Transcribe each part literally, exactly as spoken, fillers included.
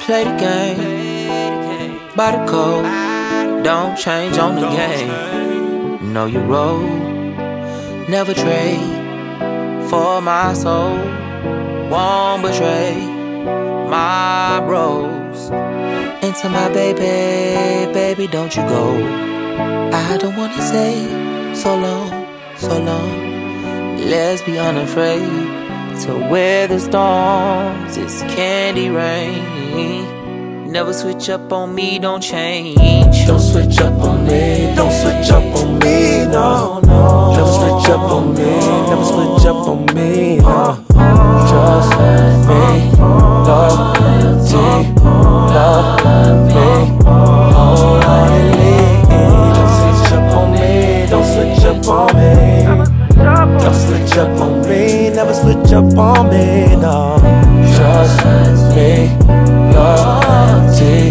play the game by the code. Don't change on the game. Know your role. Never trade for my soul. Won't betray my bros. Into my baby, baby, don't you go. I don't wanna say so long, so long. Let's be unafraid to wear the storms. It's candy rain. Never switch up on me, don't change. Don't switch up on me, don't switch up on me, no, no. Never switch up on me, never switch up on me, no. Trust me, loyalty, love me wholeheartedly. Don't switch up on me, don't switch up on me. Don't switch up on me, never switch up on me, no. Trust me, loyalty,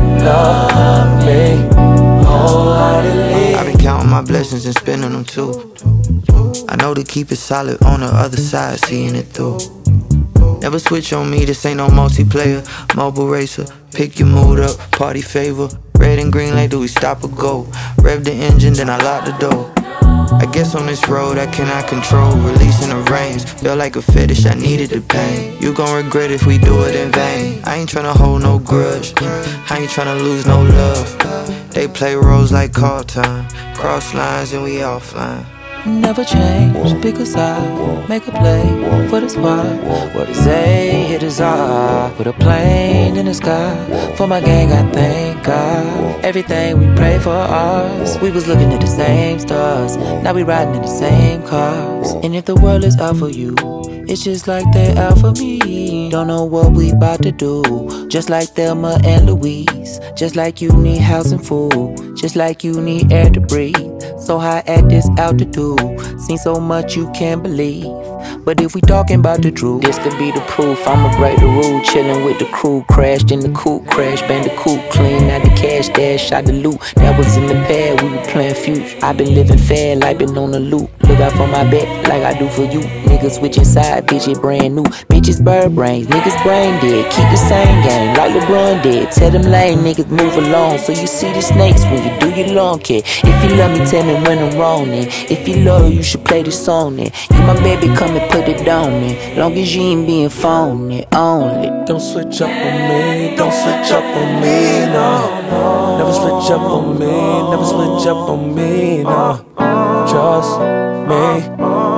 love me wholeheartedly. I've been counting my blessings and spending them too. I know to keep it solid on the other side, seeing it through. Never switch on me, this ain't no multiplayer. Mobile racer, pick your mood up, party favor. Red and green light, do we stop or go? Rev the engine, then I lock the door. I guess on this road I cannot control, releasing the reins. Feel like a fetish, I needed the pain. You gon' regret if we do it in vain. I ain't tryna hold no grudge, I ain't tryna lose no love. They play roles like call time, cross lines and we offline. Never change because I make a play for the spot. What they say, hitters are. Put a plane in the sky. For my gang, I thank God. Everything we pray for us. We was looking at the same stars. Now we riding in the same cars. And if the world is out for you, it's just like they out for me. Don't know what we about to do. Just like Thelma and Louise. Just like you need housing, food. Just like you need air to breathe. So high at this altitude. Seen so much you can't believe. But if we talking about the truth, this could be the proof. I'ma break the rule, chillin' with the crew. Crashed in the coupe, crash bandicoot. Clean out the cash, dash, shot the loot. That was in the pad, we were playing future. I been living fair, like been on the loop. Look out for my back, like I do for you. Niggas switching side, bitch, it brand new. Bitches bird brains, niggas brain dead. Keep the same game, like LeBron did. Tell them lame niggas move along. So you see the snakes when you do your lawn care. If you love me, tell me when I'm wrong then. If you love, you should play this song then. You my baby, come and put it on me. Long as you ain't being phony, only. Don't switch up on me, don't switch up on me, no. Never switch up on me, never switch up on me, no. Trust me,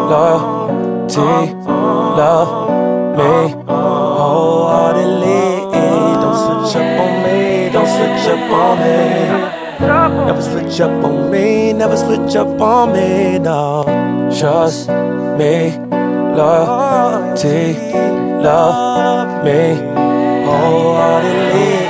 loyalty, love me wholeheartedly. Don't switch up on me, don't switch up on me. Never switch up on me, never switch up on me, no. Trust me, loyalty, love me wholeheartedly.